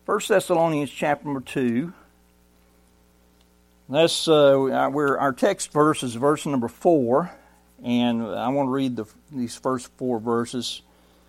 1 Thessalonians chapter number 2. Our text verse is verse number 4, and I want to read these first 4 verses.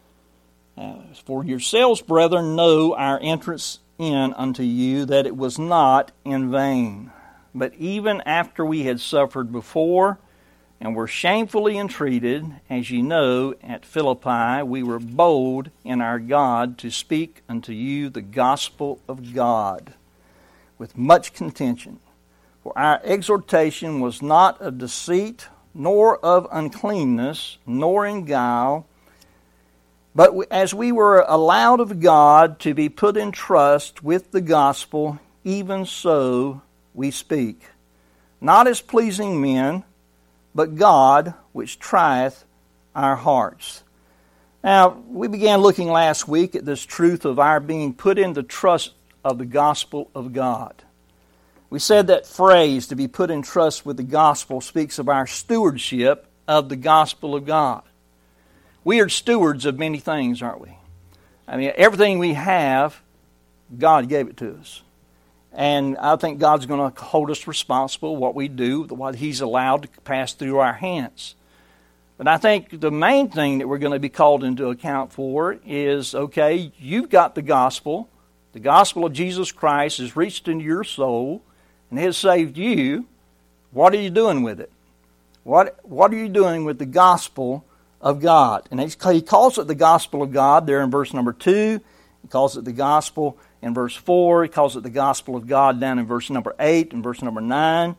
For yourselves, brethren, know our entrance in unto you, that it was not in vain. But even after we had suffered before, and were shamefully entreated, as ye know, at Philippi, we were bold in our God to speak unto you the gospel of God, with much contention. For our exhortation was not of deceit, nor of uncleanness, nor in guile, but as we were allowed of God to be put in trust with the gospel, even so we speak, not as pleasing men, but God, which trieth our hearts. Now, we began looking last week at this truth of our being put in the trust of the gospel of God. We said that phrase, to be put in trust with the gospel, speaks of our stewardship of the gospel of God. We are stewards of many things, aren't we? I mean, everything we have, God gave it to us. And I think God's going to hold us responsible, what we do, what He's allowed to pass through our hands. But I think the main thing that we're going to be called into account for is, okay, you've got the gospel. The gospel of Jesus Christ has reached into your soul and has saved you. What are you doing with it? What are you doing with the gospel of God? And He calls it the gospel of God there in verse number 2. He calls it the gospel in verse 4. He calls it the gospel of God down in verse number 8 and verse number 9.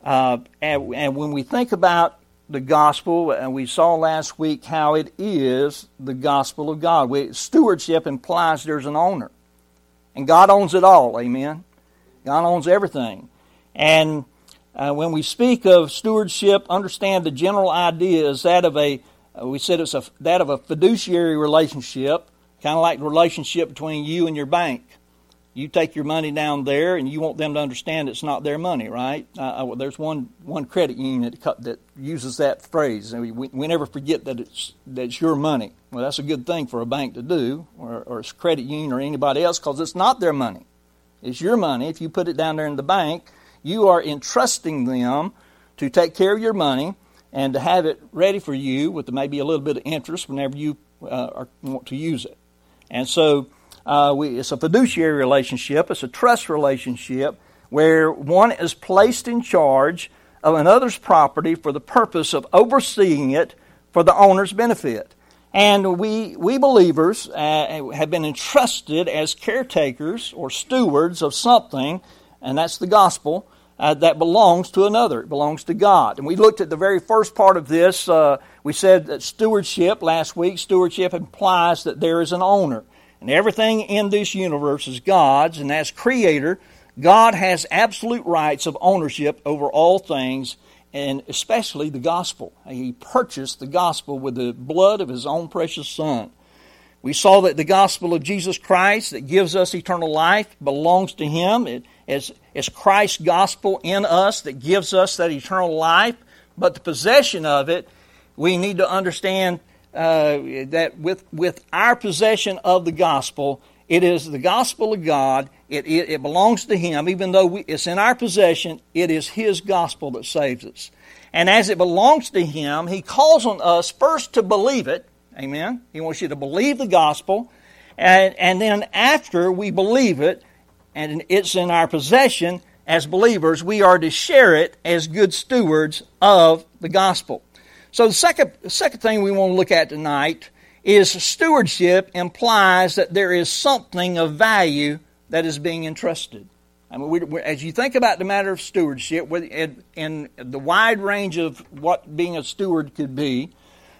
And when we think about the gospel, and we saw last week how it is the gospel of God. Stewardship implies there's an owner. And God owns it all, amen? God owns everything. And when we speak of stewardship, understand the general idea is that of that of a fiduciary relationship, kind of like the relationship between you and your bank. You take your money down there, and you want them to understand it's not their money, right? There's one credit union that uses that phrase. We never forget that it's your money. Well, that's a good thing for a bank to do, or a credit union or anybody else, because it's not their money. It's your money. If you put it down there in the bank, you are entrusting them to take care of your money and to have it ready for you with maybe a little bit of interest whenever you want to use it. And so it's a fiduciary relationship. It's a trust relationship where one is placed in charge of another's property for the purpose of overseeing it for the owner's benefit. And we believers have been entrusted as caretakers or stewards of something, and that's the gospel, that belongs to another. It belongs to God. And we looked at the very first part of this. We said that stewardship last week. Stewardship implies that there is an owner. And everything in this universe is God's. And as Creator, God has absolute rights of ownership over all things, and especially the gospel. He purchased the gospel with the blood of His own precious Son. We saw that the gospel of Jesus Christ that gives us eternal life belongs to Him. It's Christ's gospel in us that gives us that eternal life. But the possession of it, we need to understand that with our possession of the gospel, it is the gospel of God. It belongs to Him. Even though it's in our possession, it is His gospel that saves us. And as it belongs to Him, He calls on us first to believe it. Amen. He wants you to believe the gospel. And then after we believe it, and it's in our possession as believers, we are to share it as good stewards of the gospel. So the second thing we want to look at tonight is stewardship implies that there is something of value that is being entrusted. I mean, as you think about the matter of stewardship, in the wide range of what being a steward could be,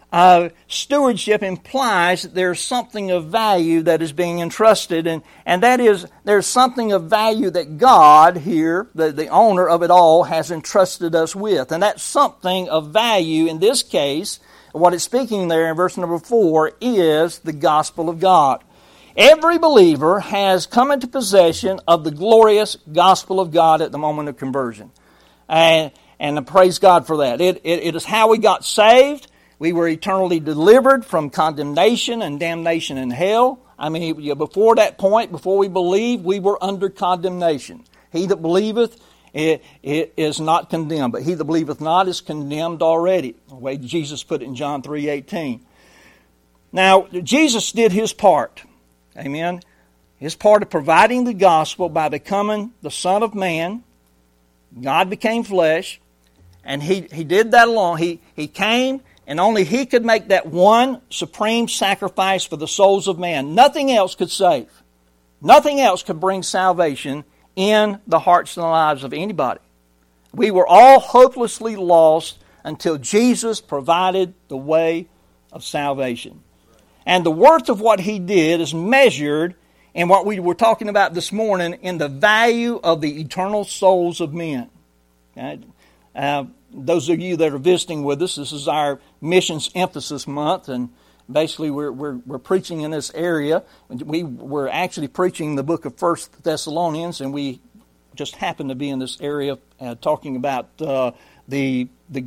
stewardship implies that there's something of value that is being entrusted, and that is there's something of value that God here, the owner of it all, has entrusted us with. And that something of value, in this case, what it's speaking there in verse number 4, is the gospel of God. Every believer has come into possession of the glorious gospel of God at the moment of conversion. And praise God for that. It is how we got saved. We were eternally delivered from condemnation and damnation in hell. I mean, before that point, before we believed, we were under condemnation. He that believeth it is not condemned, but he that believeth not is condemned already. The way Jesus put it in John 3:18. Now, Jesus did his part. Amen. His part of providing the gospel by becoming the Son of Man. God became flesh, and he did that alone. He came, and only he could make that one supreme sacrifice for the souls of man. Nothing else could save. Nothing else could bring salvation in the hearts and the lives of anybody. We were all hopelessly lost until Jesus provided the way of salvation. And the worth of what he did is measured in what we were talking about this morning in the value of the eternal souls of men. Okay? Those of you that are visiting with us, this is our Missions Emphasis Month, and basically we're preaching in this area. We're actually preaching the book of 1 Thessalonians, and we just happen to be in this area talking about the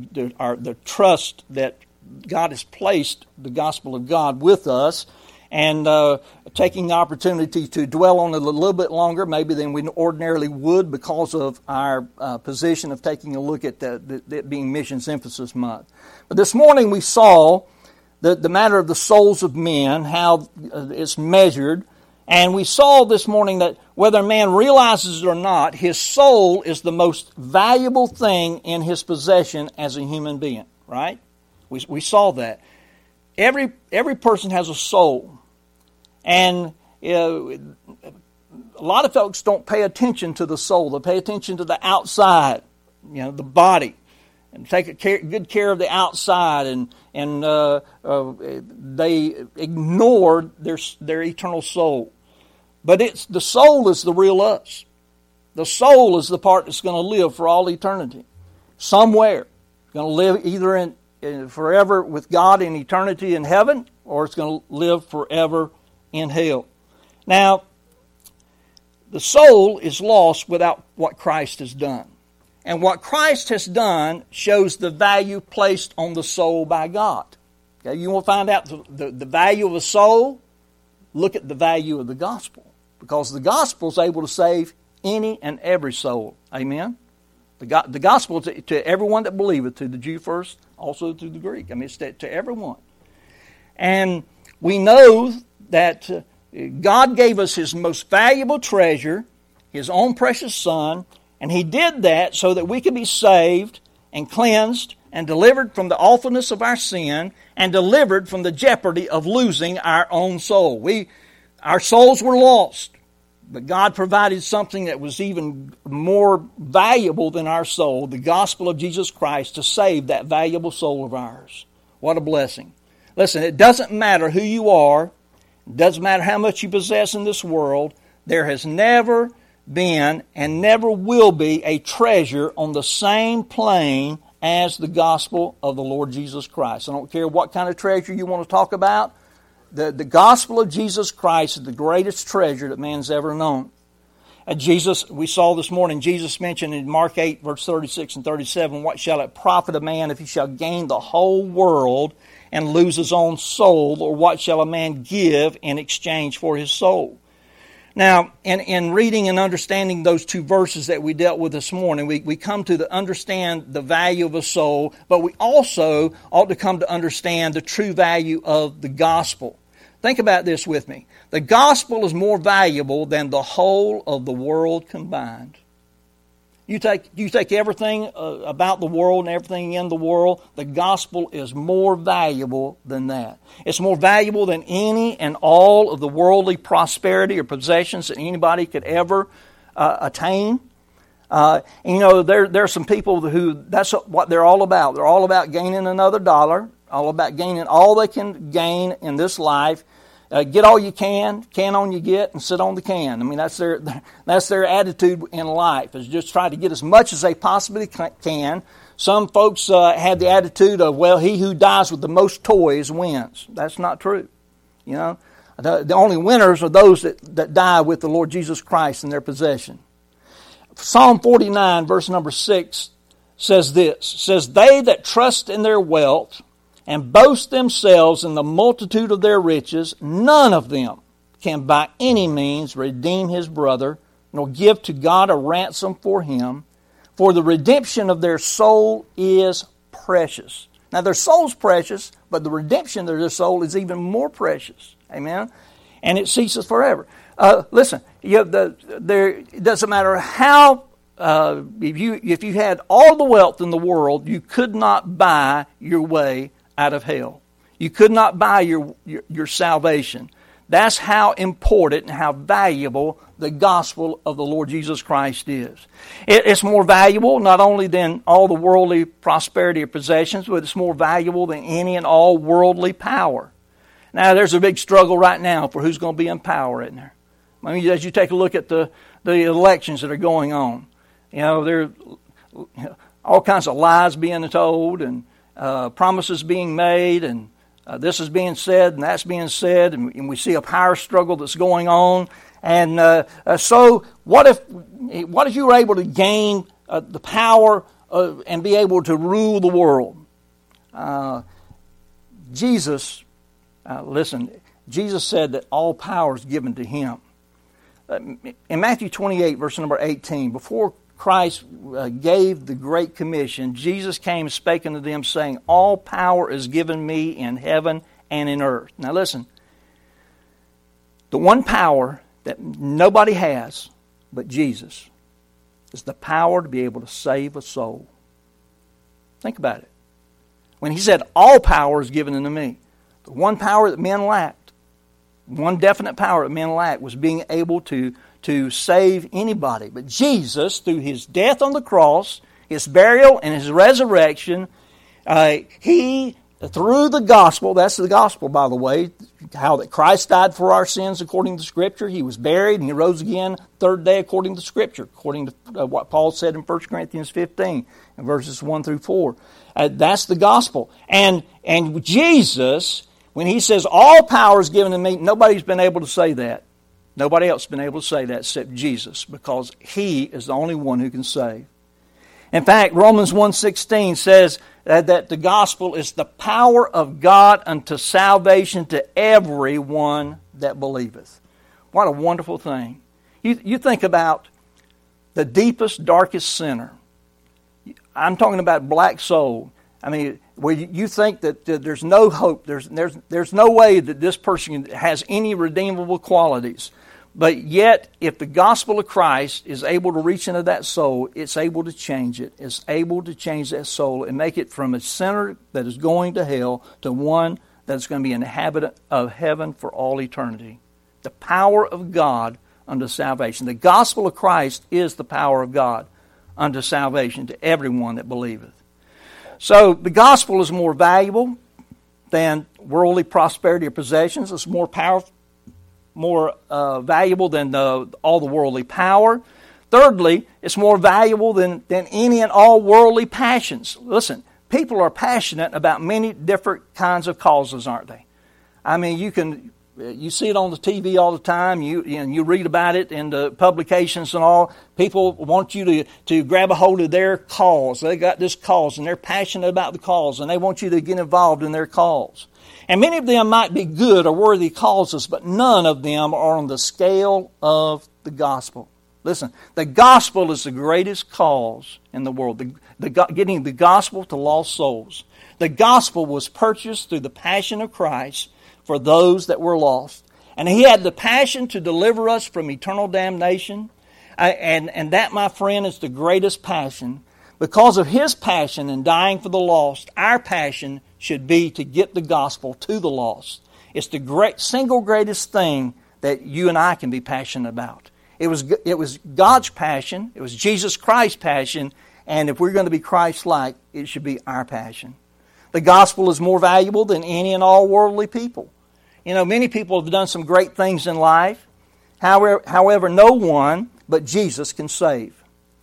trust that God has placed the gospel of God with us, and taking the opportunity to dwell on it a little bit longer, maybe than we ordinarily would, because of our position of taking a look at it being Missions Emphasis Month. But this morning we saw the matter of the souls of men, how it's measured, and we saw this morning that whether a man realizes it or not, his soul is the most valuable thing in his possession as a human being, right? We saw that. Every person has a soul. And a lot of folks don't pay attention to the soul. They pay attention to the outside, the body, and take good care of the outside, and they ignore their eternal soul. But the soul is the real us. The soul is the part that's going to live for all eternity, somewhere. It's going to live either in forever with God in eternity in heaven, or it's going to live forever in hell. Now, the soul is lost without what Christ has done. And what Christ has done shows the value placed on the soul by God. Okay, you want to find out the value of a soul? Look at the value of the gospel. Because the gospel is able to save any and every soul. Amen? The gospel to everyone that believeth, to the Jew first, also to the Greek. I mean, it's to everyone. And we know that God gave us His most valuable treasure, His own precious Son, and He did that so that we could be saved and cleansed and delivered from the awfulness of our sin and delivered from the jeopardy of losing our own soul. Our souls were lost, but God provided something that was even more valuable than our soul, the gospel of Jesus Christ, to save that valuable soul of ours. What a blessing. Listen, it doesn't matter who you are. It doesn't matter how much you possess in this world. There has never been and never will be a treasure on the same plane as the gospel of the Lord Jesus Christ. I don't care what kind of treasure you want to talk about. The gospel of Jesus Christ is the greatest treasure that man's ever known. And Jesus, we saw this morning, Jesus mentioned in Mark 8, verse 36 and 37, what shall it profit a man if he shall gain the whole world and lose his own soul, or what shall a man give in exchange for his soul? Now, in reading and understanding those two verses that we dealt with this morning, we come to understand the value of a soul, but we also ought to come to understand the true value of the gospel. Think about this with me. The gospel is more valuable than the whole of the world combined. You take everything about the world and everything in the world, the gospel is more valuable than that. It's more valuable than any and all of the worldly prosperity or possessions that anybody could ever attain. There are some people who that's what they're all about. They're all about gaining another dollar, all about gaining all they can gain in this life. Get all you can on you get, and sit on the can. I mean, that's their attitude in life, is just try to get as much as they possibly can. Some folks have the attitude of, well, he who dies with the most toys wins. That's not true. The only winners are those that die with the Lord Jesus Christ in their possession. Psalm 49, verse number 6 says this, says, they that trust in their wealth and boast themselves in the multitude of their riches, none of them can by any means redeem his brother, nor give to God a ransom for him. For the redemption of their soul is precious. Now their soul's precious, but the redemption of their soul is even more precious. Amen? And it ceases forever. Listen, it doesn't matter how, if you had all the wealth in the world, you could not buy your way out of hell. You could not buy your salvation. That's how important and how valuable the gospel of the Lord Jesus Christ is. It's more valuable not only than all the worldly prosperity or possessions, but it's more valuable than any and all worldly power. Now, there's a big struggle right now for who's going to be in power, isn't there? I mean, as you take a look at the elections that are going on, there are all kinds of lies being told and promises being made, and this is being said and that's being said, and we see a power struggle that's going on. And so, what if you were able to gain the power and be able to rule the world? Jesus said that all power is given to him. In Matthew 28, verse number 18, before Christ gave the Great Commission, Jesus came and spake unto them, saying, all power is given me in heaven and in earth. Now listen, the one power that nobody has but Jesus is the power to be able to save a soul. Think about it. When he said, all power is given unto me, the one power that men lacked, one definite power that men lacked was being able to save anybody. But Jesus, through his death on the cross, his burial, and his resurrection, he, through the gospel, that's the gospel, by the way, how that Christ died for our sins according to Scripture. He was buried and he rose again third day according to Scripture, according to what Paul said in 1 Corinthians 15, in verses 1 through 4. That's the gospel. And Jesus, when he says all power is given to me, nobody's been able to say that. Nobody else has been able to say that except Jesus, because he is the only one who can save. In fact, Romans 1:16 says that the gospel is the power of God unto salvation to everyone that believeth. What a wonderful thing. You think about the deepest, darkest sinner. I'm talking about black soul. I mean, where you think that there's no hope, there's no way that this person has any redeemable qualities. But yet, if the gospel of Christ is able to reach into that soul, it's able to change it. It's able to change that soul and make it from a sinner that is going to hell to one that's going to be an inhabitant of heaven for all eternity. The power of God unto salvation. The gospel of Christ is the power of God unto salvation to everyone that believeth. So the gospel is more valuable than worldly prosperity or possessions. It's more powerful, more valuable than all the worldly power. Thirdly, it's more valuable than any and all worldly passions. Listen, people are passionate about many different kinds of causes, aren't they? I mean, you see it on the TV all the time. You read about it in the publications and all. People want you to grab a hold of their cause. They got this cause and they're passionate about the cause and they want you to get involved in their cause. And many of them might be good or worthy causes, but none of them are on the scale of the gospel. Listen, the gospel is the greatest cause in the world. Getting the gospel to lost souls. The gospel was purchased through the passion of Christ for those that were lost. And he had the passion to deliver us from eternal damnation. And that, my friend, is the greatest passion. Because of his passion in dying for the lost, our passion should be to get the gospel to the lost. It's the single greatest thing that you and I can be passionate about. It was God's passion. It was Jesus Christ's passion. And if we're going to be Christ-like, it should be our passion. The gospel is more valuable than any and all worldly people. You know, many people have done some great things in life. However, no one but Jesus can save.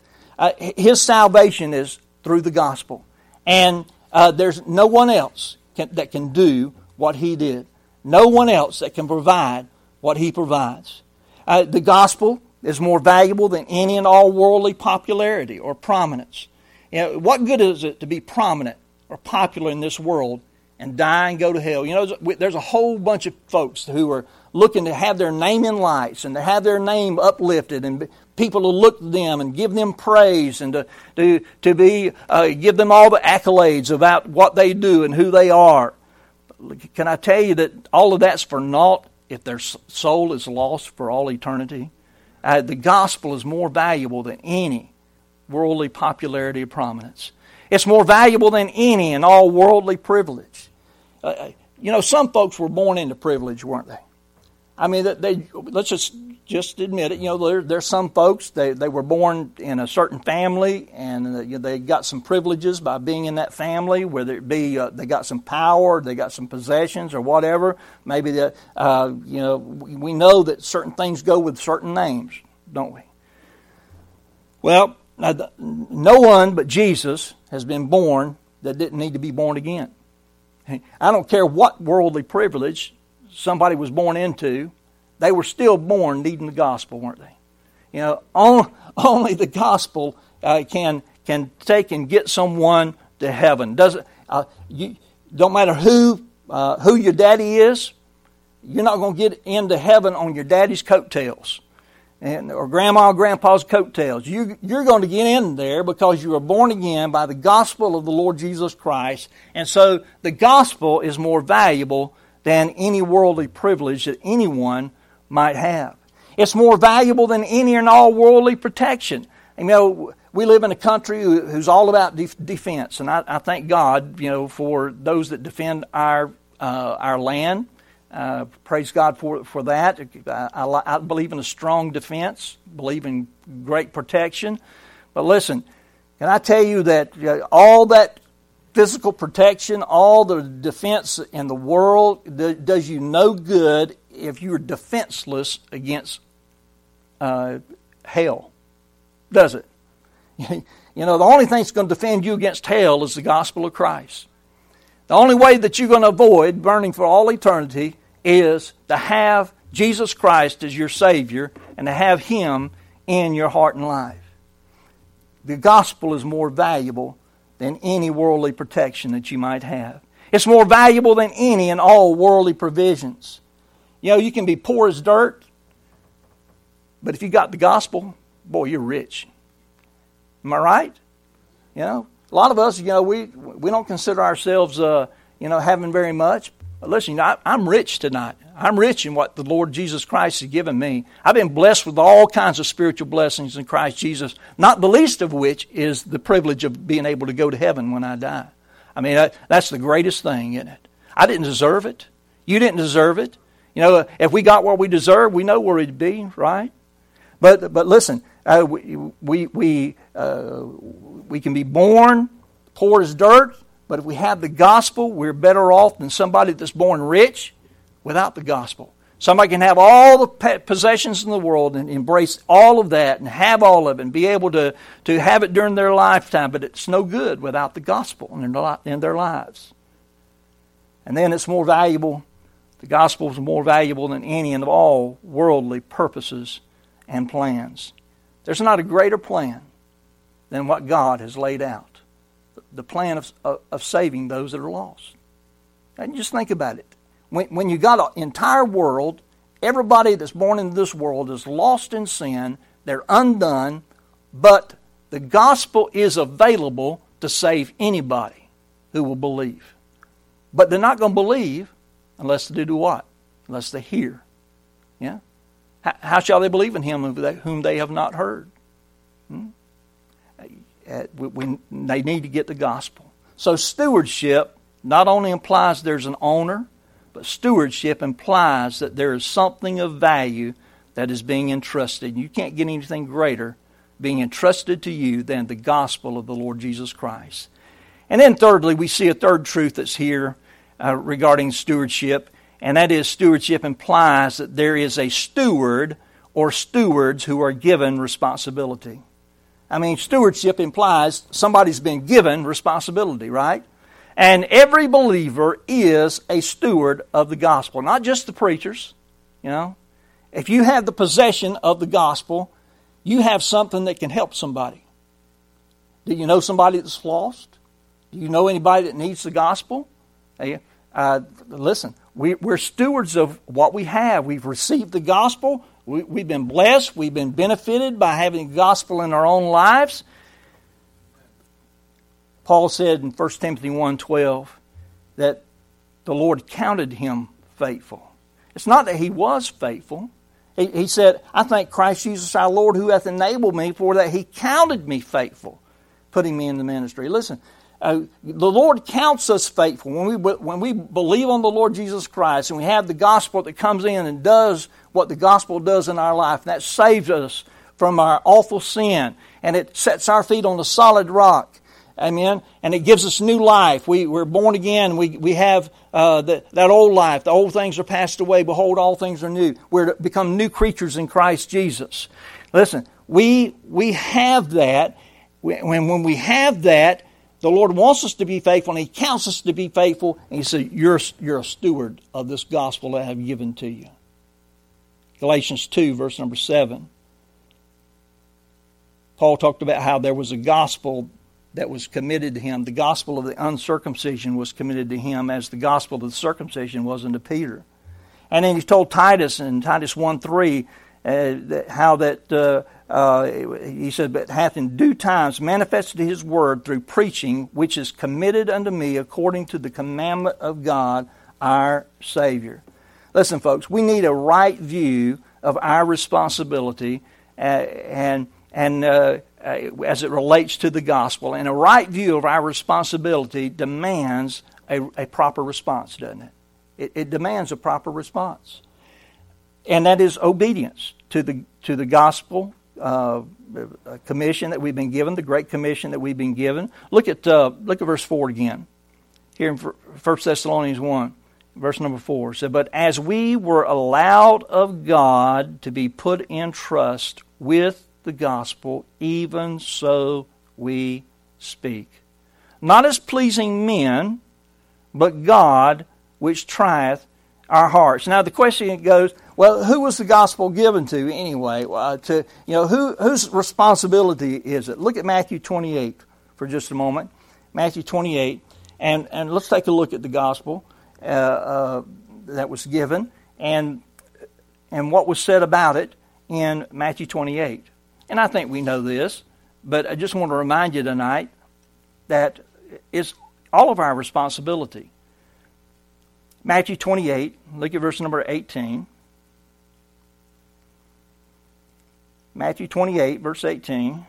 His salvation is through the gospel. And there's no one else that can do what he did. No one else that can provide what he provides. The gospel is more valuable than any and all worldly popularity or prominence. You know, what good is it to be prominent or popular in this world and die and go to hell? You know, there's a whole bunch of folks who are looking to have their name in lights and to have their name uplifted and people to look to them and give them praise and to give them all the accolades about what they do and who they are. Can I tell you that all of that's for naught if their soul is lost for all eternity? The gospel is more valuable than any worldly popularity or prominence. It's more valuable than any and all worldly privilege. Some folks were born into privilege, weren't they? I mean, let's just admit it. There's some folks, they were born in a certain family and they got some privileges by being in that family, whether it be they got some power, they got some possessions or whatever. Maybe we know that certain things go with certain names, don't we? Well, no one but Jesus has been born that didn't need to be born again. I don't care what worldly privilege somebody was born into, they were still born needing the gospel, weren't they? Only the gospel can take and get someone to heaven. Don't matter who your daddy is, you're not going to get into heaven on your daddy's coattails or grandma or grandpa's coattails. You're going to get in there because you were born again by the gospel of the Lord Jesus Christ. And so the gospel is more valuable than any worldly privilege that anyone might have. It's more valuable than any and all worldly protection. We live in a country who's all about defense, and I thank God, for those that defend our land. Praise God for that. I believe in a strong defense, believe in great protection. But listen, can I tell you that all that physical protection, all the defense in the world does you no good if you're defenseless against hell, does it? The only thing that's going to defend you against hell is the gospel of Christ. The only way that you're going to avoid burning for all eternity is to have Jesus Christ as your Savior and to have Him in your heart and life. The gospel is more valuable than any worldly protection that you might have. It's more valuable than any and all worldly provisions. You can be poor as dirt, but if you got the gospel, boy, you're rich. Am I right? A lot of us, we don't consider ourselves, having very much. But listen, I'm rich tonight. I'm rich in what the Lord Jesus Christ has given me. I've been blessed with all kinds of spiritual blessings in Christ Jesus, not the least of which is the privilege of being able to go to heaven when I die. That's the greatest thing, isn't it? I didn't deserve it. You didn't deserve it. If we got what we deserve, we know where we'd be, right? But listen, we can be born poor as dirt, but if we have the gospel, we're better off than somebody that's born rich without the gospel. Somebody can have all the possessions in the world and embrace all of that and have all of it and be able to have it during their lifetime, but it's no good without the gospel in their lives. And then it's more valuable. The gospel is more valuable than any and of all worldly purposes and plans. There's not a greater plan than what God has laid out. The plan of saving those that are lost. And just think about it. When you got an entire world, everybody that's born into this world is lost in sin, they're undone, but the gospel is available to save anybody who will believe. But they're not going to believe unless they do what? Unless they hear. Yeah? How shall they believe in Him whom they have not heard? They need to get the gospel. So stewardship not only implies there's an owner, but stewardship implies that there is something of value that is being entrusted. You can't get anything greater being entrusted to you than the gospel of the Lord Jesus Christ. And then thirdly, we see a third truth that's here regarding stewardship, and that is stewardship implies that there is a steward or stewards who are given responsibility. Stewardship implies somebody's been given responsibility, right? And every believer is a steward of the gospel, not just the preachers. If you have the possession of the gospel, you have something that can help somebody. Do you know somebody that's lost? Do you know anybody that needs the gospel? Listen, we're stewards of what we have. We've received the gospel. We've been blessed. We've been benefited by having the gospel in our own lives. Paul said in 1 Timothy 1:12 that the Lord counted him faithful. It's not that he was faithful. He said, I thank Christ Jesus our Lord who hath enabled me, for that he counted me faithful, putting me in the ministry. Listen, the Lord counts us faithful. When we believe on the Lord Jesus Christ and we have the gospel that comes in and does what the gospel does in our life, and that saves us from our awful sin, and it sets our feet on the solid rock. Amen. And it gives us new life. We're born again. We have that old life. The old things are passed away. Behold, all things are new. We're to become new creatures in Christ Jesus. Listen, we have that. When we have that, the Lord wants us to be faithful, and He counts us to be faithful. And He says, you're a steward of this gospel that I have given to you. Galatians 2, verse number 7. Paul talked about how there was a gospel that was committed to him. The gospel of the uncircumcision was committed to him as the gospel of the circumcision was unto Peter. And then he told Titus in Titus 1:3 he said, but hath in due times manifested his word through preaching, which is committed unto me according to the commandment of God our Savior. Listen, folks, we need a right view of our responsibility and as it relates to the gospel. And a right view of our responsibility demands a proper response, doesn't it? It demands a proper response. And that is obedience to the gospel commission that we've been given, the great commission that we've been given. Look at verse 4 again. Here in 1 Thessalonians 1, verse number 4. It said, but as we were allowed of God to be put in trust with the gospel, even so we speak. Not as pleasing men, but God which trieth our hearts. Now the question goes, well, who was the gospel given to anyway? Whose responsibility is it? Look at Matthew 28 for just a moment. Matthew 28, and let's take a look at the gospel that was given and what was said about it in Matthew 28. And I think we know this, but I just want to remind you tonight that it's all of our responsibility. Matthew 28, look at verse number 18. Matthew 28, verse 18.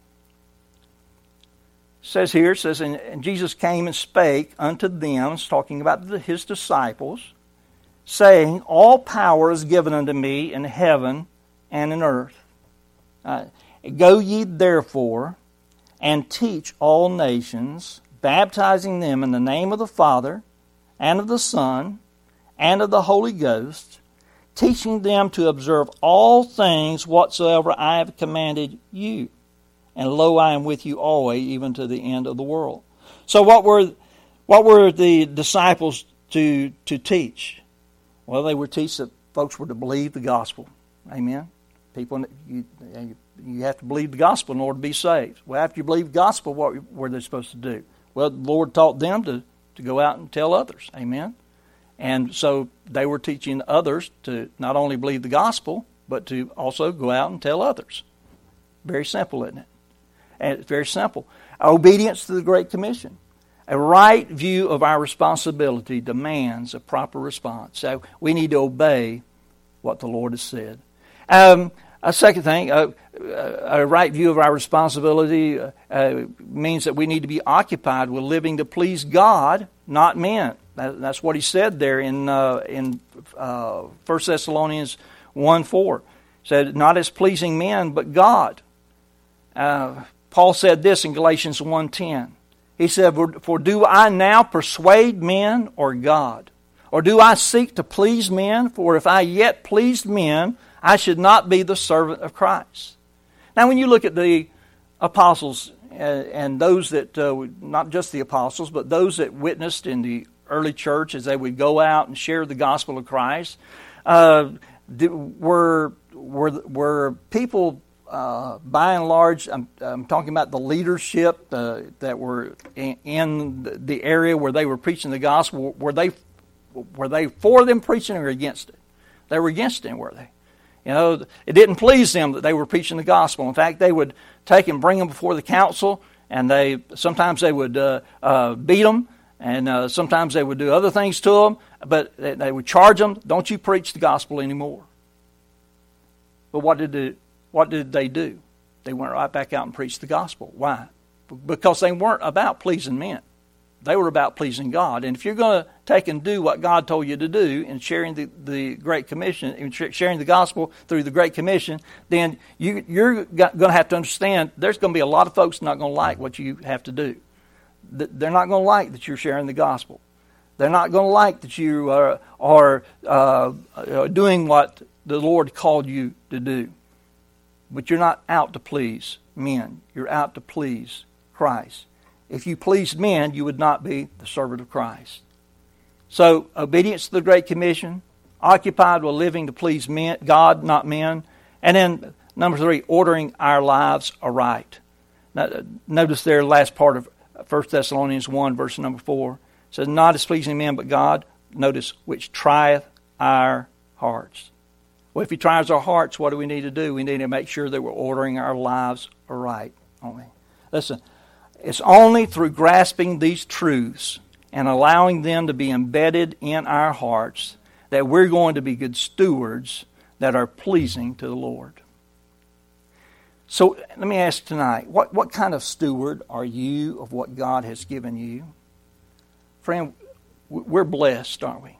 Says here, it says, and Jesus came and spake unto them, it's talking about his disciples, saying, all power is given unto me in heaven and in earth. Go ye therefore and teach all nations, baptizing them in the name of the Father and of the Son and of the Holy Ghost, teaching them to observe all things whatsoever I have commanded you. And lo, I am with you always, even to the end of the world. So what were the disciples to teach? Well, they were to teach that folks were to believe the gospel. Amen. People, you have to believe the gospel in order to be saved. Well, after you believe the gospel, what were they supposed to do? Well, the Lord taught them to go out and tell others. Amen. And so they were teaching others to not only believe the gospel, but to also go out and tell others. Very simple, isn't it? And it's very simple. Obedience to the Great Commission. A right view of our responsibility demands a proper response. So we need to obey what the Lord has said. A second thing, a right view of our responsibility means that we need to be occupied with living to please God, not men. That's what he said there in 1 Thessalonians 1:4. He said, not as pleasing men, but God. Paul said this in Galatians 1:10. He said, for do I now persuade men or God? Or do I seek to please men? For if I yet pleased men, I should not be the servant of Christ. Now, when you look at the apostles and those that, not just the apostles, but those that witnessed in the early church as they would go out and share the gospel of Christ, were people, by and large, I'm talking about the leadership that were in the area where they were preaching the gospel, were Were they for them preaching or against it? They were against it, were they? You know, it didn't please them that they were preaching the gospel. In fact, they would take and bring them before the council, and sometimes they would beat them, and sometimes they would do other things to them, but they would charge them, don't you preach the gospel anymore. But what did they do? They went right back out and preached the gospel. Why? Because they weren't about pleasing men. They were about pleasing God. And if you're going to take and do what God told you to do in sharing the Great Commission, in sharing the gospel through the Great Commission, then you're going to have to understand there's going to be a lot of folks not going to like what you have to do. They're not going to like that you're sharing the gospel. They're not going to like that you are doing what the Lord called you to do. But you're not out to please men. You're out to please Christ. If you pleased men, you would not be the servant of Christ. So, obedience to the Great Commission, occupied with living to please men, God, not men. And then, number 3, ordering our lives aright. Now, notice there, the last part of 1 Thessalonians 1, verse number 4. It says, not as pleasing men, but God, notice, which trieth our hearts. Well, if He tries our hearts, what do we need to do? We need to make sure that we're ordering our lives aright, don't we? Listen, it's only through grasping these truths and allowing them to be embedded in our hearts that we're going to be good stewards that are pleasing to the Lord. So let me ask tonight, what kind of steward are you of what God has given you? Friend, we're blessed, aren't we?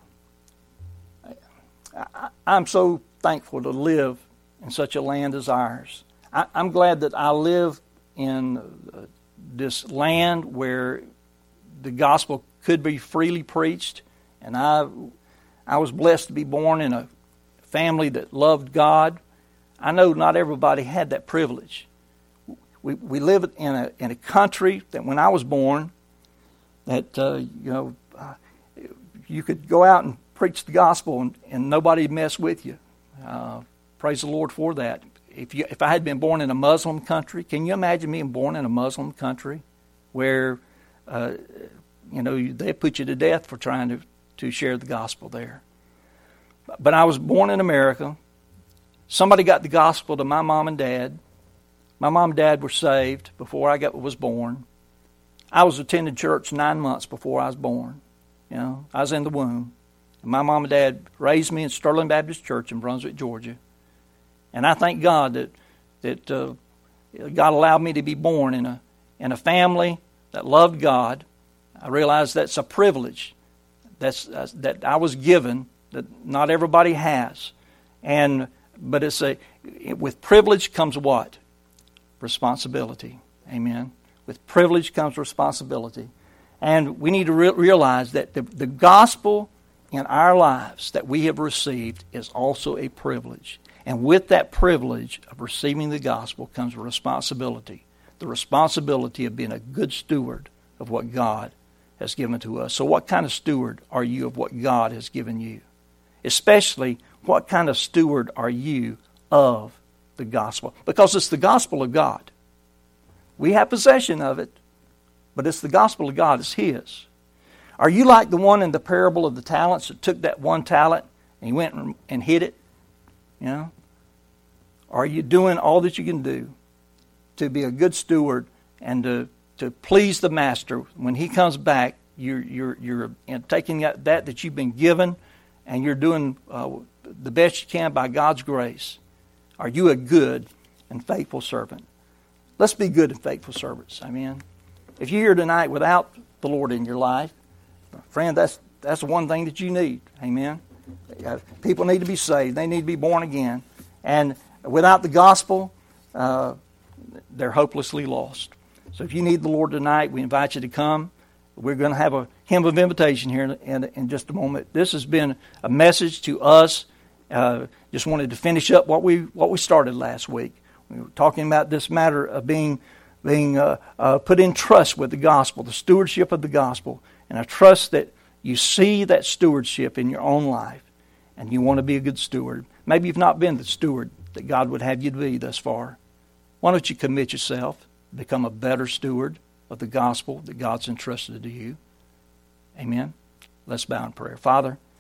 I'm so thankful to live in such a land as ours. I'm glad that I live in this land where the gospel could be freely preached, and I was blessed to be born in a family that loved God. I know not everybody had that privilege. We live in a country that when I was born, that you could go out and preach the gospel and nobody mess with you. Praise the Lord for that. If I had been born in a Muslim country, can you imagine being born in a Muslim country where they put you to death for trying to share the gospel there? But I was born in America. Somebody got the gospel to my mom and dad. My mom and dad were saved before I was born. I was attending church 9 months before I was born. I was in the womb. And my mom and dad raised me in Sterling Baptist Church in Brunswick, Georgia. And I thank God that God allowed me to be born in a family that loved God. I realize that's a privilege that I was given that not everybody has. But with privilege comes what? Responsibility. Amen. With privilege comes responsibility. And we need to realize that the gospel in our lives that we have received is also a privilege. And with that privilege of receiving the gospel comes a responsibility. The responsibility of being a good steward of what God has given to us. So what kind of steward are you of what God has given you? Especially, what kind of steward are you of the gospel? Because it's the gospel of God. We have possession of it, but it's the gospel of God. It's His. Are you like the one in the parable of the talents that took that one talent and he went and hid it? Are you doing all that you can do to be a good steward and to please the master? When he comes back, you're taking that you've been given and you're doing the best you can by God's grace. Are you a good and faithful servant? Let's be good and faithful servants. Amen. If you're here tonight without the Lord in your life, friend, that's the one thing that you need. Amen. People need to be saved. They need to be born again. And without the gospel, they're hopelessly lost. So if you need the Lord tonight, we invite you to come. We're going to have a hymn of invitation here in just a moment. This has been a message to us. Just wanted to finish up what we started last week. We were talking about this matter of being put in trust with the gospel, the stewardship of the gospel. And I trust that you see that stewardship in your own life and you want to be a good steward. Maybe you've not been the steward that God would have you to be thus far. Why don't you commit yourself, become a better steward of the gospel that God's entrusted to you? Amen. Let's bow in prayer. Father,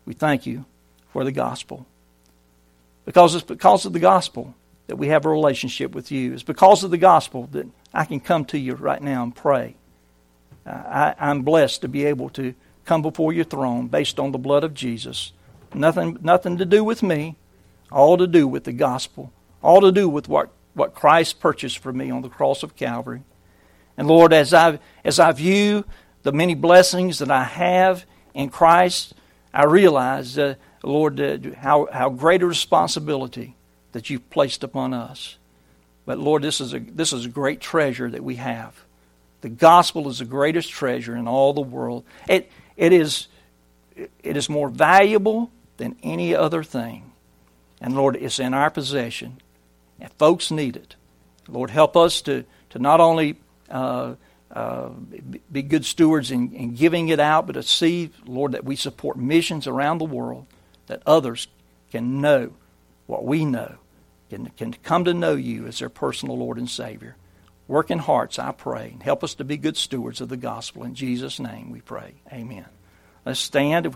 We thank you for the gospel. Because it's because of the gospel that we have a relationship with you. It's because of the gospel that I can come to you right now and pray. I'm blessed to be able to come before your throne based on the blood of Jesus. Nothing to do with me, all to do with the gospel, all to do with what Christ purchased for me on the cross of Calvary. And Lord, as I view the many blessings that I have in Christ, I realize, Lord, how great a responsibility that you've placed upon us. But Lord, this is a great treasure that we have. The gospel is the greatest treasure in all the world. It is more valuable than any other thing. And Lord, it's in our possession. And folks need it. Lord, help us to not only be good stewards in giving it out, but to see, Lord, that we support missions around the world, that others can know what we know, can come to know you as their personal Lord and Savior. Work in hearts, I pray, and help us to be good stewards of the gospel. In Jesus' name we pray. Amen. Let's stand.